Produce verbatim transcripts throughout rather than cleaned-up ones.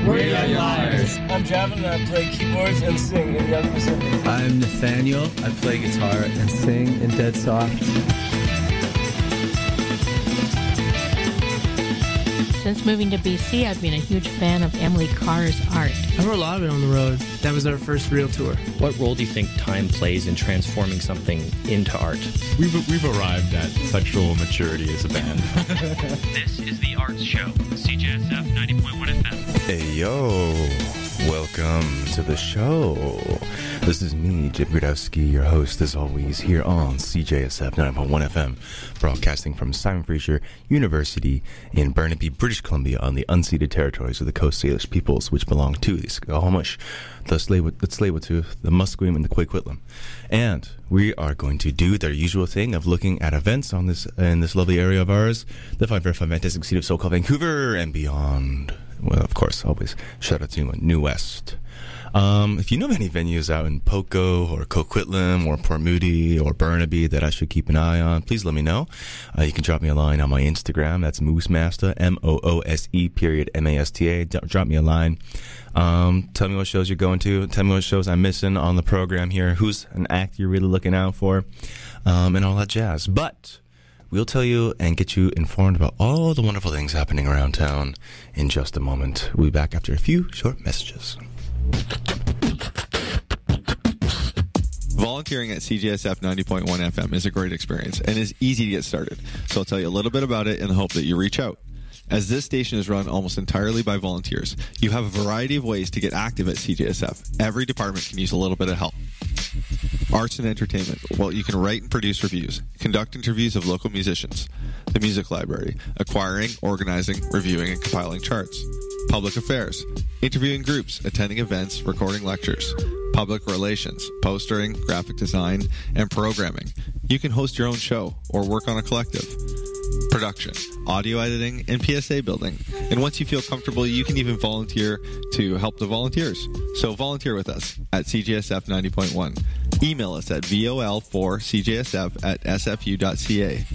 We're Young Liars. I'm Javin and I play keyboards and sing in Young Pacific. I'm Nathaniel. I play guitar and sing in Dead Soft. Since moving to B C, I've been a huge fan of Emily Carr's art. I wrote a lot of it on the road. That was our first real tour. What role do you think time plays in transforming something into art? We've, we've arrived at sexual maturity as a band. This is The Arts Show, C J S F ninety point one F M. Hey, yo. Welcome to the show. This is me, Jim Grudowski, your host, as always, here on C J S F ninety point one F M, broadcasting from Simon Fraser University in Burnaby, British Columbia, on the unceded territories of the Coast Salish peoples, which belong to the Squamish, the Tsleil-Waututh, the Musqueam, and the Coquitlam. And we are going to do their usual thing of looking at events on this in this lovely area of ours, the five very fantastic city of so-called Vancouver and beyond. Well, of course, always shout out to New West. Um, if you know of any venues out in Poco or Coquitlam or Port Moody or Burnaby that I should keep an eye on, please let me know. Uh, you can drop me a line on my Instagram. That's Moosemaster, M O O S E period M A S T A. D- drop me a line. Um, tell me what shows you're going to. Tell me what shows I'm missing on the program here. Who's an act you're really looking out for, um, and all that jazz. But we'll tell you and get you informed about all the wonderful things happening around town in just a moment. We'll be back after a few short messages. Volunteering at C J S F ninety point one F M is a great experience and is easy to get started. So I'll tell you a little bit about it in the hope that you reach out. As this station is run almost entirely by volunteers, you have a variety of ways to get active at C J S F. Every department can use a little bit of help. Arts and entertainment. Well, you can write and produce reviews, conduct interviews of local musicians, the music library, acquiring, organizing, reviewing, and compiling charts. Public affairs. Interviewing groups, attending events, recording lectures. Public relations, postering, graphic design, and programming. You can host your own show or work on a collective. Production, audio editing, and P S A building. And once you feel comfortable, you can even volunteer to help the volunteers. So volunteer with us at C J S F ninety point one. Email us at V O L four C J S F at S F U dot C A.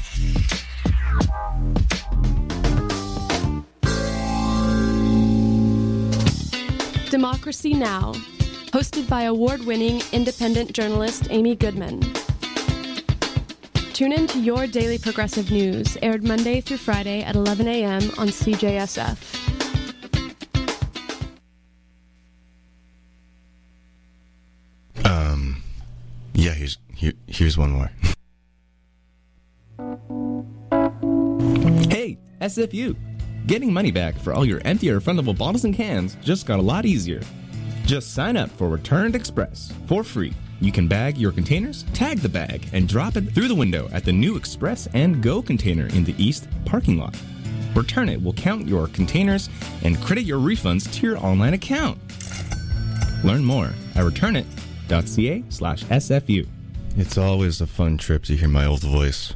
Democracy Now!, hosted by award-winning independent journalist Amy Goodman. Tune in to your daily progressive news, aired Monday through Friday at eleven a.m. on C J S F. Um, yeah, here's here, here's one more. Hey, S F U! Getting money back for all your empty or refundable bottles and cans just got a lot easier. Just sign up for Returned Express for free. You can bag your containers, tag the bag, and drop it through the window at the new Express and Go container in the East parking lot. Return It will count your containers and credit your refunds to your online account. Learn more at returnit.ca slash SFU. It's always a fun trip to hear my old voice.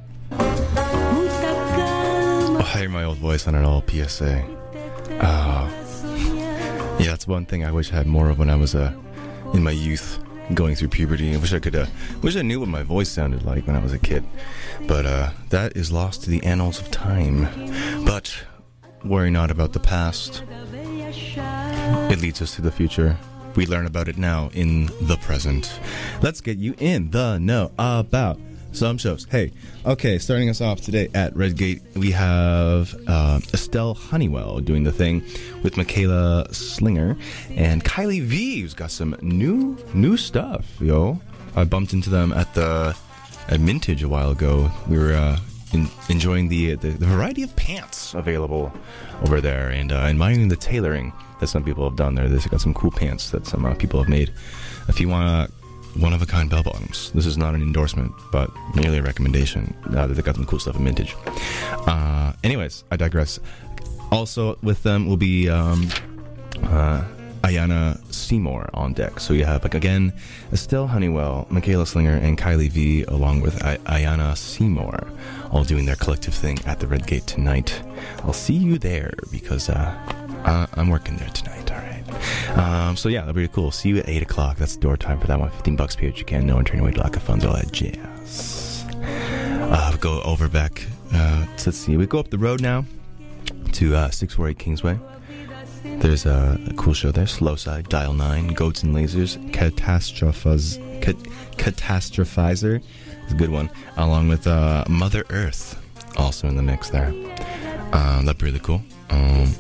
Oh, I hear my old voice on an old P S A. Oh. Yeah, that's one thing I wish I had more of when I was uh, in my youth, going through puberty. I wish I could, uh, wish I knew what my voice sounded like when I was a kid. But uh, that is lost to the annals of time. But worry not about the past. It leads us to the future. We learn about it now in the present. Let's get you in the know about some shows. Hey, okay, starting us off today at Redgate, we have uh, Estelle Honeywell doing the thing with Michaela Slinger and Kylie V, who's got some new new stuff, yo. I bumped into them at the at Mintage a while ago. We were uh, in, enjoying the, the the variety of pants available over there and uh, admiring the tailoring that some people have done there. They've got some cool pants that some uh, people have made. If you want to one-of-a-kind bell-bottoms. This is not an endorsement, but merely a recommendation. Uh, they got some cool stuff in Mintage. Uh, anyways, I digress. Also with them will be um, uh, Ayana Seymour on deck. So you have, like, again, Estelle Honeywell, Michaela Slinger, and Kylie V, along with I- Ayana Seymour, all doing their collective thing at the Redgate tonight. I'll see you there because uh, uh, I'm working there tonight, all right? Um, so yeah, that'll be cool. See you at eight o'clock. That's door time for that one. fifteen bucks pay what you can. No one turn away to lack of funds. All that jazz. Uh, go over back. Uh, let's see. We go up the road now to uh, six forty-eight Kingsway. There's a, a cool show there. Slow Side, Dial nine, Goats and Lasers, Catastrophiz, Cat, Catastrophizer is a good one. Along with uh, Mother Earth, also in the mix there. Um, that'd be really cool. Um,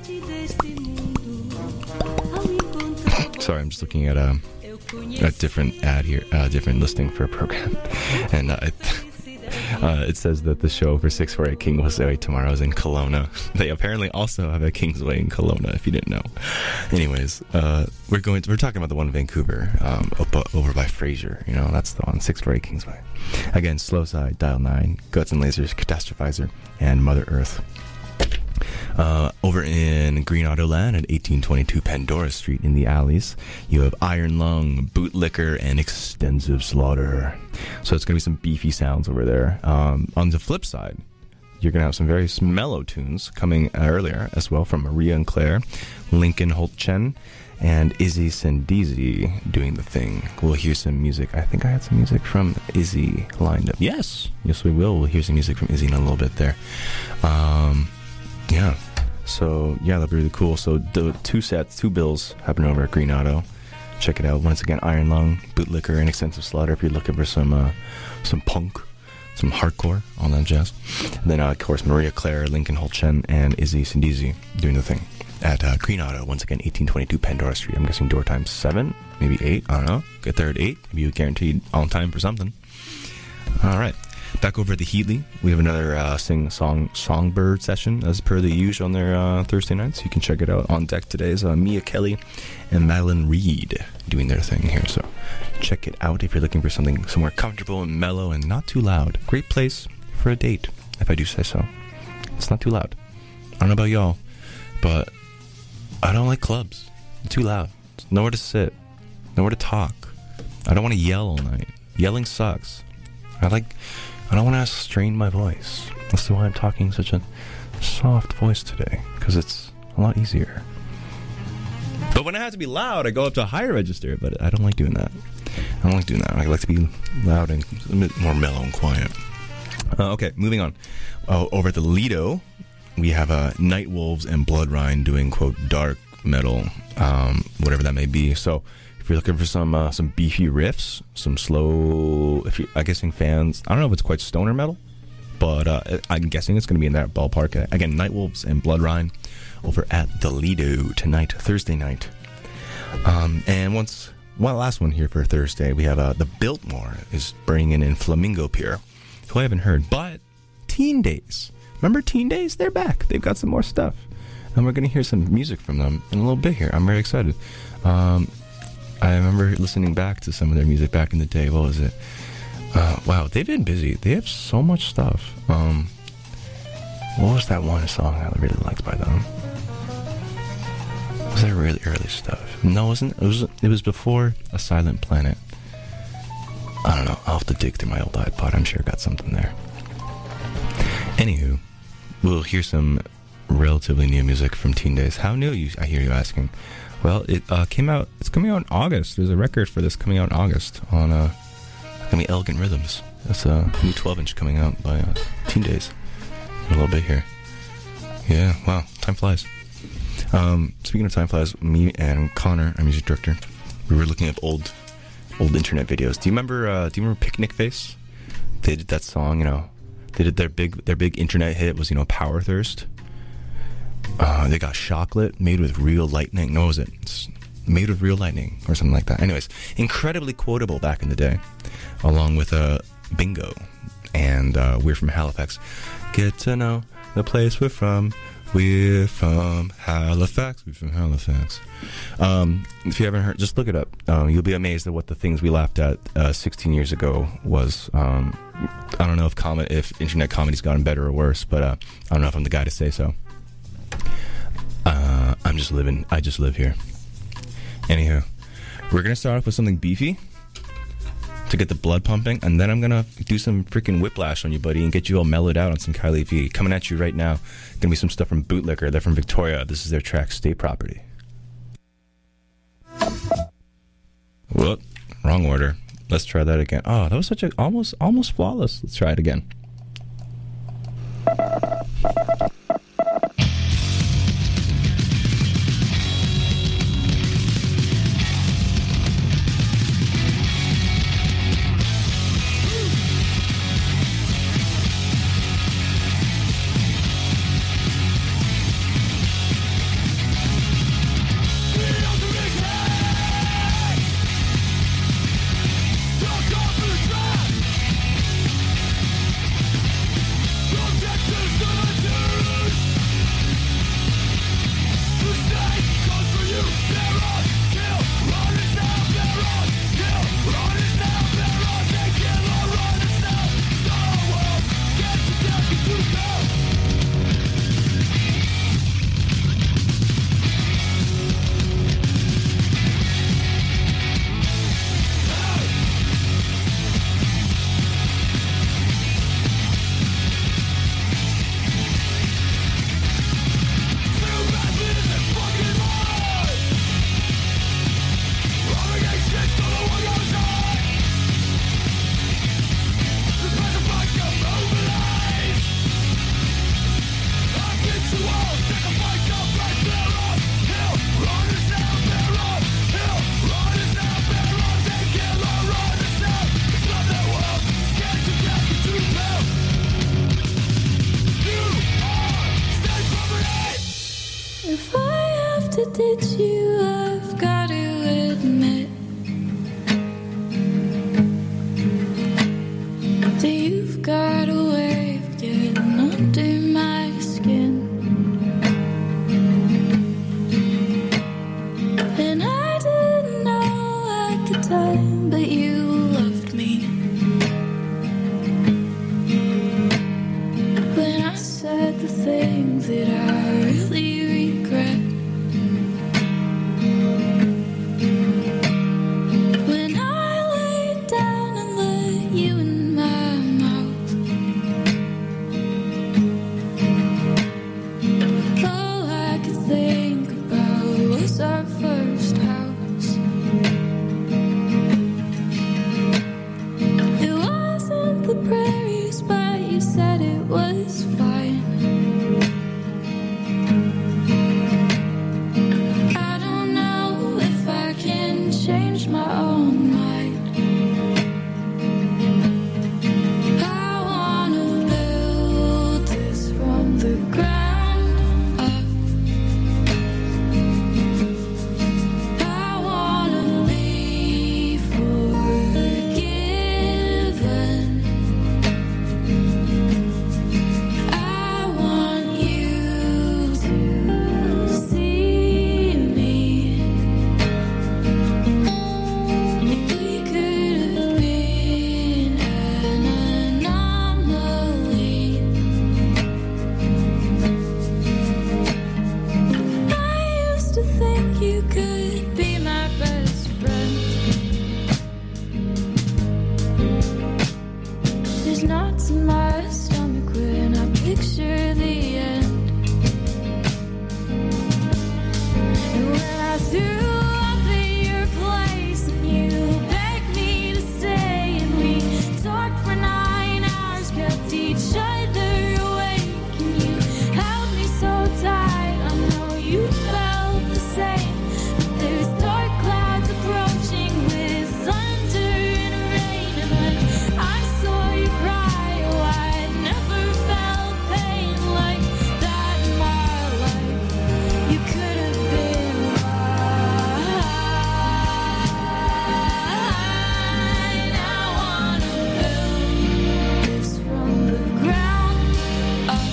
sorry, I'm just looking at a, a different ad here, a uh, different listing for a program. And uh, it, uh, it says that the show for six forty-eight Kingsway tomorrow is in Kelowna. They apparently also have a Kingsway in Kelowna, if you didn't know. Anyways, uh, we're going to, we're talking about the one in Vancouver, um, up, over by Fraser. You know, that's the one, six forty-eight Kingsway. Again, Slow Side, Dial nine, Guts and Lasers, Catastrophizer, and Mother Earth. Uh, over in Green Auto Land at eighteen twenty-two Pandora Street in the alleys, you have Iron Lung, Bootlicker, and Extensive Slaughter. So it's going to be some beefy sounds over there. Um, on the flip side, you're going to have some very mellow tunes coming earlier as well from Maria and Claire, Lincoln Holt Chen, and Izzy Sendizi doing the thing. We'll hear some music. I think I had some music from Izzy lined up. Yes, yes we will. We'll hear some music from Izzy in a little bit there. Um... Yeah, so yeah, that'd be really cool. So the two sets, two bills happening over at Green Auto. Check it out. Once again, Iron Lung, Bootlicker, and Extensive Slaughter if you're looking for some uh, some punk, some hardcore, all that jazz. And then, uh, of course, Maria Claire, Lincoln Holt Chen, and Izzy Sendizi doing the thing at uh, Green Auto. Once again, eighteen twenty-two Pandora Street. I'm guessing door time seven, maybe eight. I don't know. Get there at eight. Maybe you're guaranteed on time for something. All right. Back over at the Heatley, we have another uh, sing song songbird session as per the usual on their uh, Thursday nights. You can check it out. On deck today is uh, Mia Kelly and Madeline Reed doing their thing here. So check it out if you're looking for something somewhere comfortable and mellow and not too loud. Great place for a date, if I do say so. It's not too loud. I don't know about y'all, but I don't like clubs. It's too loud. It's nowhere to sit, nowhere to talk. I don't want to yell all night. Yelling sucks. I like... I don't want to strain my voice. That's why I'm talking such a soft voice today, because it's a lot easier. But when I have to be loud, I go up to a higher register, but I don't like doing that. I don't like doing that. I like to be loud and a bit more mellow and quiet. Uh, okay, moving on. Uh, over at the Lido, we have uh, Night Wolves and Blood Rhine doing, quote, dark metal, um, whatever that may be. So... if you're looking for some uh, some beefy riffs, some slow, if you're, I'm guessing fans, I don't know if it's quite stoner metal, but uh, I'm guessing it's going to be in that ballpark. Again, Nightwolves and Blood Rhine over at the Lido tonight, Thursday night. Um, and once, one last one here for Thursday, we have uh, the Biltmore is bringing in Flamingo Pier, who I haven't heard, but Teen Days. Remember Teen Days? They're back. They've got some more stuff. And we're going to hear some music from them in a little bit here. I'm very excited. Um... I remember listening back to some of their music back in the day. What was it? Uh, wow, they've been busy. They have so much stuff. Um, what was that one song I really liked by them? Was that really early stuff? No, it wasn't. It was. It was before A Silent Planet. I don't know. I'll have to dig through my old iPod. I'm sure I got something there. Anywho, we'll hear some relatively new music from Teen Days. How new? You? I hear you asking. Well, it uh, came out. It's coming out in August. There's a record for this coming out in August on uh, gonna be Elegant Rhythms. That's a new twelve inch coming out by uh, Teen Days in a little bit here. Yeah, wow, time flies. Um, speaking of time flies, me and Connor, our music director, we were looking at old, old internet videos. Do you remember? Uh, do you remember Picnic Face? They did that song. You know, they did their big, their big internet hit was you know Power Thirst. Uh, they got chocolate made with real lightning. No, was it? It's made with real lightning or something like that. Anyways, incredibly quotable back in the day, along with uh, Bingo and uh, We're From Halifax. Get to know the place we're from. We're from Halifax. We're from Halifax. Um, if you haven't heard, just look it up. Um, you'll be amazed at what the things we laughed at uh, sixteen years ago was. Um, I don't know if com- if internet comedy's gotten better or worse, but uh, I don't know if I'm the guy to say so. Uh, I'm just living, I just live here. Anywho, we're going to start off with something beefy to get the blood pumping, and then I'm going to do some freaking whiplash on you, buddy, and get you all mellowed out on some Kylie V. Coming at you right now, going to be some stuff from Bootlicker. They're from Victoria. This is their track, State Property. Whoop, wrong order. Let's try that again. Oh, that was such a, almost, almost flawless. Let's try it again. to ditch you, I've got to admit that you've got a way of getting under my skin. And I didn't know at the time, but you loved me. When I said the things that I really regret. When I laid down and let you in my mouth, all I could think about was our first house. It wasn't the prairies, but you said it was fine. I don't know if I can change my own mind. I wanna build this from the ground up. I wanna be forgiven. I want you to see me. We could have been an anomaly. I used to think you could be my best friend. There's knots in my stomach when I picture the end. And when I threw up at your place and you begged me to stay, and we talked for nine hours, kept each other awake, and you held me so tight. I know you felt the same. But there's dark clouds approaching with thunder and rain, and when I saw you cry, oh, I never felt pain like that in my life. You could have been mine. I wanna build this from the ground up.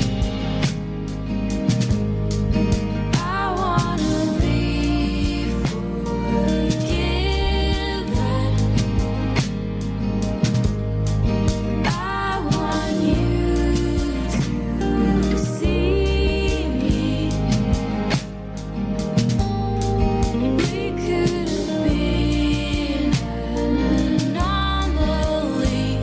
I wanna be forgiven. I want you to see me. We could have been an anomaly.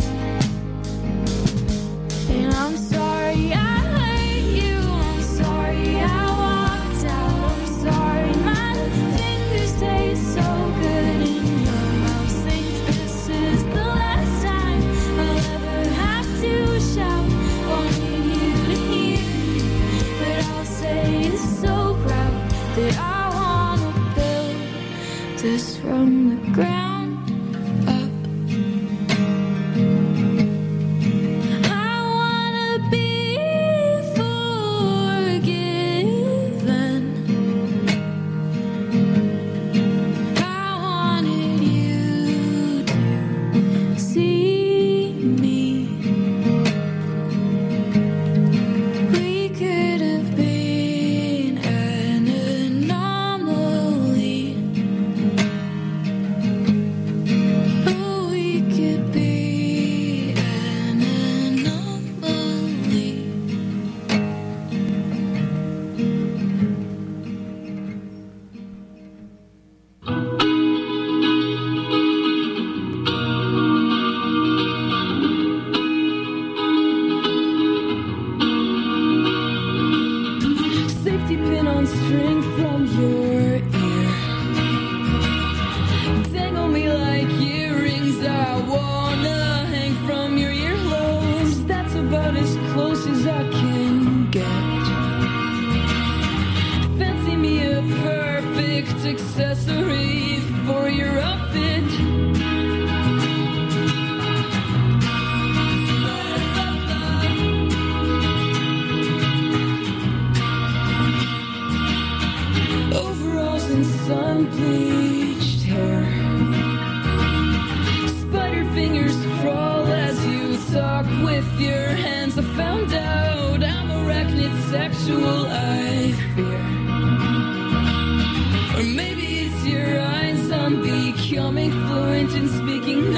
And I'm sorry I hurt you. I'm sorry I walked out. I'm sorry my fingers taste so good in your mouth. Think this is the last time I'll ever have to shout. Wanting you to hear me, but I'll say it so proud that I wanna build this from the ground up. I wanna be forgiven. I wanted you to see me. We could have been an anomaly. Oh, we could be an anomaly. Safety pin on string from your ear. Tangle me like earrings. I wanna hang from your earlobes. That's about as close as I can get. Fancy me a perfect accessory for your outfit. overalls and sun-bleached hair. Spider fingers crawl as you talk with your hands. I found out I'm arachnid sexual, I fear. Or maybe it's your eyes, I'm becoming fluent in speaking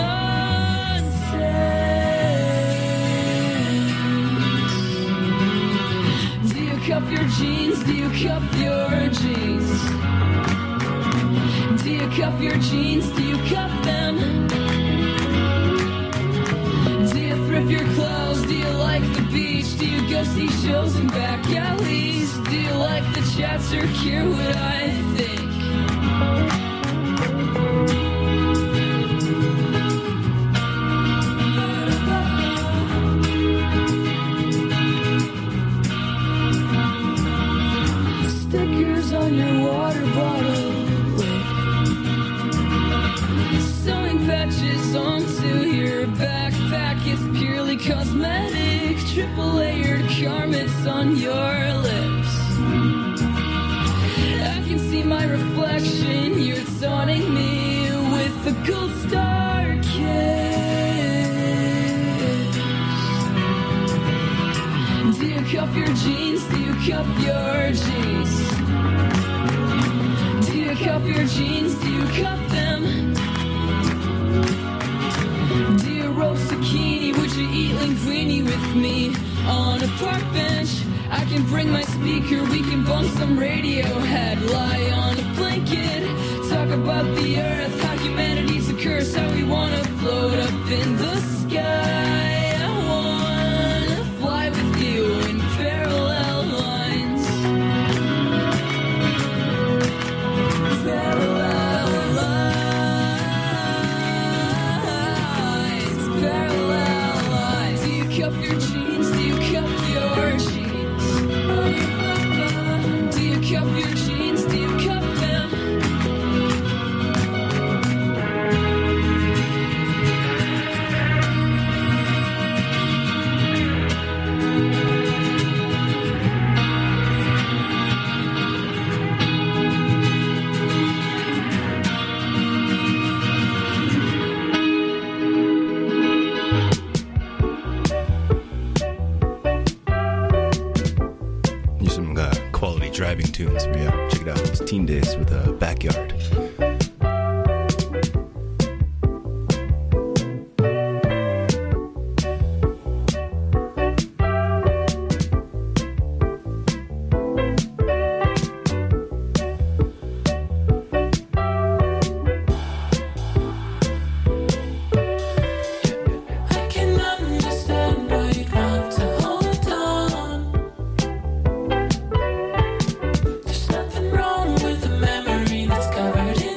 nonsense. Do you cuff your jeans? Do you cuff your jeans? Do you cuff your jeans? Do you cuff them? Do you thrift your clothes? Do you like the beach? Do you go see shows in back alleys? Do you like the chats or care what I think? Stickers on your water bottle lid. Sewing patches onto your backpack is purely cosmetic. Triple layered garments on your lips. I can see my reflection. You're taunting me with a gold star kiss. Do you cuff your jeans? Do you cuff your jeans? Do you cuff your jeans? Do you cuff them? Do you roast zucchini? Would you eat linguine with me on a park bench? I can bring my speaker, we can bump some Radiohead. Lie on a blanket, talk about the earth, how humanity's a curse, how we wanna float up in the sky. I wanna fly with you in parallel lines. Parallel lines. Parallel lines. Do you cuff your jeans? Do you cuff your jeans? Do you cuff your jeans? Do you cuff them? Here's some uh, quality driving tunes for you. Check it out. It's Teen Days with a uh, Backyard. I can understand why you'd want to hold on. There's nothing wrong with a memory that's covered in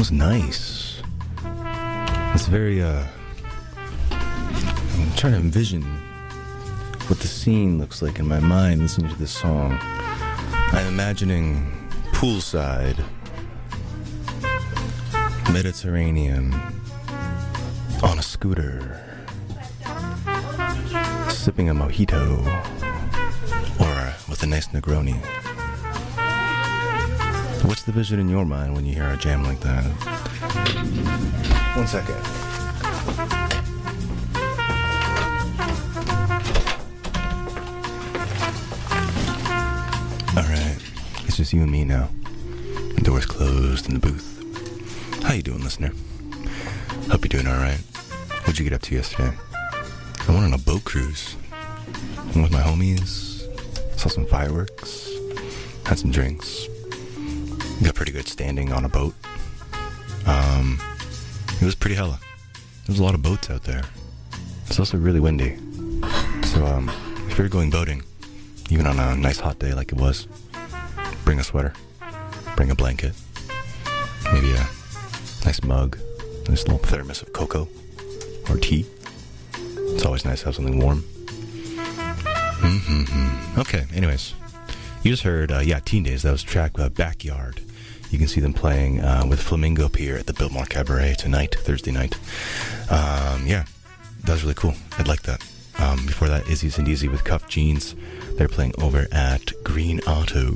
was nice. It's very, uh... I'm trying to envision what the scene looks like in my mind listening to this song. I'm imagining poolside, Mediterranean, on a scooter, sipping a mojito, or with a nice Negroni. What's the vision in your mind when you hear a jam like that? One second. Alright, it's just you and me now. The door's closed in the booth. How you doing, listener? Hope you're doing alright. What'd you get up to yesterday? I went on a boat cruise. Went with my homies. Saw some fireworks. Had some drinks. Got pretty good standing on a boat. Um, it was pretty hella. There's a lot of boats out there. It's also really windy. So, um, if you're going boating, even on a nice hot day like it was, bring a sweater. Bring a blanket. Maybe a nice mug. A nice little thermos of cocoa. Or tea. It's always nice to have something warm. Mm-hmm. Okay, anyways. You just heard, uh, yeah, Teen Days. That was track uh, Backyard. You can see them playing uh, with Flamingo Pier at the Biltmore Cabaret tonight, Thursday night. Um, yeah, that was really cool. I'd like that. Um, before that, Izzy's and Easy with Cuff Jeans. They're playing over at Green Auto.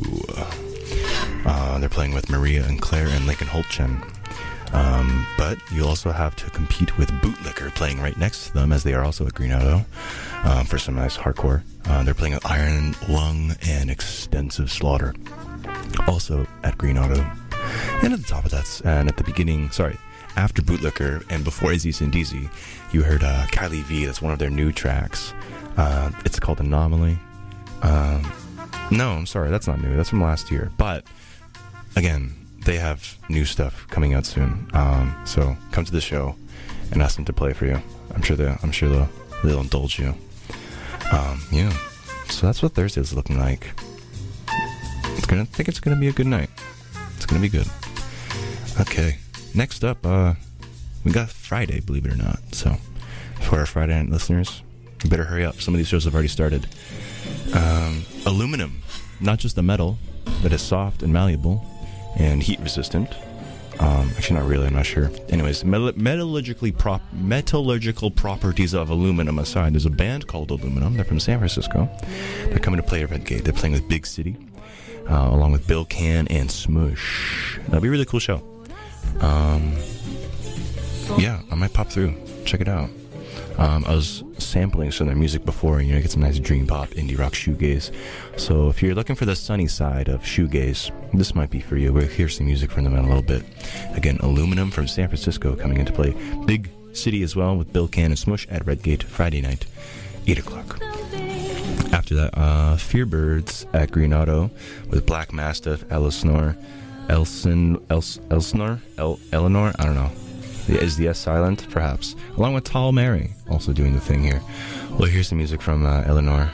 Uh, they're playing with Maria and Claire and Lincoln Holtchen. Um, but you also have to compete with Bootlicker playing right next to them, as they are also at Green Auto, um, for some nice hardcore. Uh, they're playing with Iron Lung and Extensive Slaughter, also at Green Auto. And at the top of that, and at the beginning, sorry, after Bootlicker and before Izzy Sindeezy, you heard uh, Kylie V. That's one of their new tracks. Uh, it's called Anomaly. Um, no, I'm sorry, that's not new. That's from last year. But again, they have new stuff coming out soon. Um, so come to the show and ask them to play for you. I'm sure they, I'm sure they'll, they'll indulge you. Um, yeah. So that's what Thursday is looking like. It's gonna I think it's gonna be a good night. It's gonna be good. Okay. Next up, uh, we got Friday, believe it or not. So for our Friday night listeners, you better hurry up. Some of these shows have already started. Um, aluminum, not just a metal that is soft and malleable and heat resistant. Um, actually, not really. I'm not sure. Anyways, metal- metallurgically prop- metallurgical properties of aluminum aside, there's a band called Aluminum. They're from San Francisco. They're coming to play at Redgate. They're playing with Big City, uh, along with Bill Can and Smush. That'll be a really cool show. Um, yeah, I might pop through. Check it out. Um, I was sampling some of their music before, and you know, get some nice dream pop, indie rock, shoegaze. So if you're looking for the sunny side of shoegaze, this might be for you. We'll hear some music from them in a little bit. Again, Aluminum from San Francisco coming in to play Big City as well with Bill Can and Smush at Redgate Friday night, eight o'clock. After that, uh, Fearbirds at Green Auto with Black Mastiff, Elsinore, Elsin, Els, Elsinore, El, Eleanor, I don't know. Is the S silent? Perhaps. Along with Tall Mary, also doing the thing here. We'll hear some music from uh, Eleanor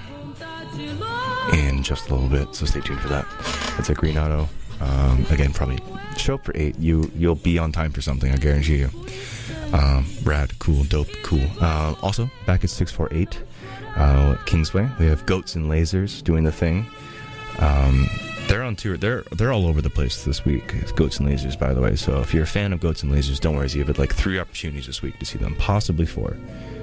in just a little bit, so stay tuned for that. That's at Green Auto. Um, again, probably show up for eight. You, you'll be on time for something, I guarantee you. Um, rad, cool, dope, cool. Uh, also, back at six forty-eight, uh, Kingsway, we have Goats and Lasers doing the thing. Um... They're on tour. They're they're all over the place this week. It's Goats and Lasers, by the way. So if you're a fan of Goats and Lasers, don't worry. You have like three opportunities this week to see them, possibly four,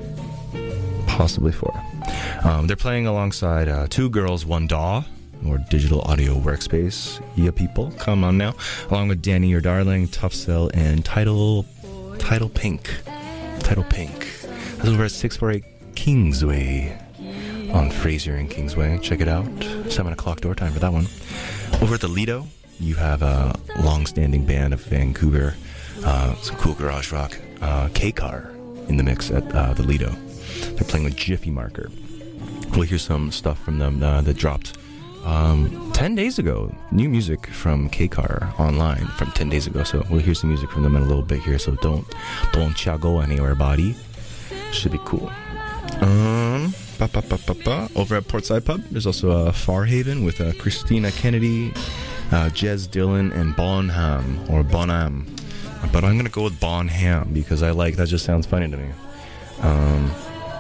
possibly four. Um, they're playing alongside uh, Two Girls, One D A W, or Digital Audio Workspace. Yeah, people, come on now. Along with Danny Your Darling, Tough Cell, and Title Title Pink. Title Pink. That's over at six forty-eight Kingsway on Fraser and Kingsway. Check it out. Seven o'clock door time for that one. Over at the Lido, you have a long-standing band of Vancouver, uh, some cool garage rock, uh, K-Car in the mix at uh, the Lido. They're playing with Jiffy Marker. We'll hear some stuff from them uh, that dropped um, ten days ago. New music from K-Car online from ten days ago. So we'll hear some music from them in a little bit here. So don't don't ya go anywhere, buddy. Should be cool. Um, ba, ba, ba, ba, ba. Over at Portside Pub, there's also a Farhaven with uh, Christina Kennedy, uh, Jez Dillon, and Bonham or Bonham. but I'm gonna go with Bon Ham because I like that. Just sounds funny to me. Um,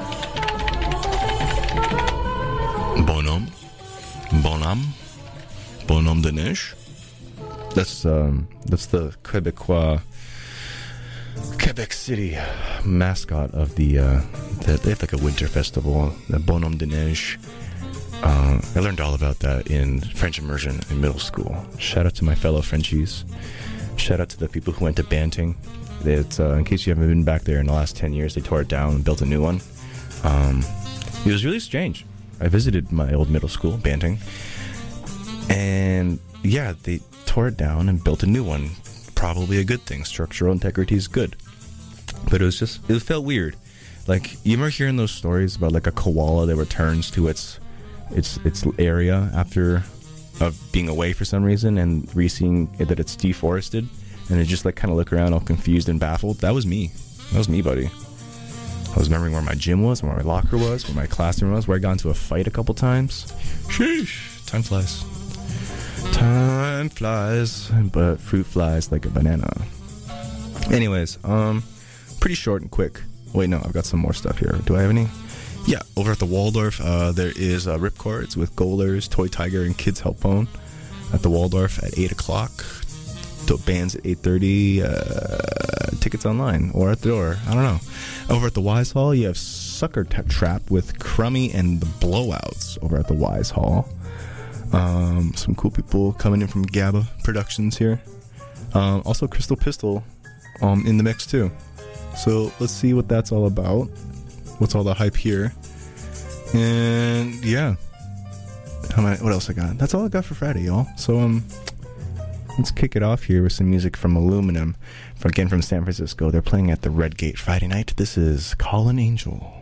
Bonhomme, Bonhomme, Bonhomme de Neige. That's um, that's the Quebecois, Quebec City mascot of the. Uh, the they have like a winter festival, the Bonhomme de Neige. Uh, I learned all about that in French immersion in middle school. Shout out to my fellow Frenchies. Shout out to the people who went to Banting. It's, uh, in case you haven't been back there in the last ten years, they tore it down and built a new one. Um, it was really strange. I visited my old middle school, Banting. And yeah, they tore it down and built a new one. Probably a good thing. Structural integrity is good. But it was just, it felt weird. Like, you remember hearing those stories about like a koala that returns to its its its area after of being away for some reason and re-seeing that it's deforested, and it just like kind of look around all confused and baffled? That was me. That was me, buddy. I was remembering where my gym was, where my locker was, where my classroom was, where I got into a fight a couple times. Sheesh. Time flies. Time flies, but fruit flies like a banana. Anyways, um, pretty short and quick. Wait, no, I've got some more stuff here. Do I have any? Yeah, over at the Waldorf, uh, there is uh, Ripcords with Goalers, Toy Tiger, and Kids Help Phone at the Waldorf at eight o'clock. The band's at eight thirty. Uh, tickets online or at the door. I don't know. Over at the Wise Hall, you have Sucker T- Trap with Crummy and the Blowouts over at the Wise Hall. Um, some cool people coming in from GABA Productions here. Um, also, Crystal Pistol um, in the mix too. So let's see what that's all about. What's all the hype here? And yeah, how many, what else I got? That's all I got for Friday, y'all. So um, let's kick it off here with some music from Aluminum, from, again from San Francisco. They're playing at the Red Gate Friday night. This is Call an Angel.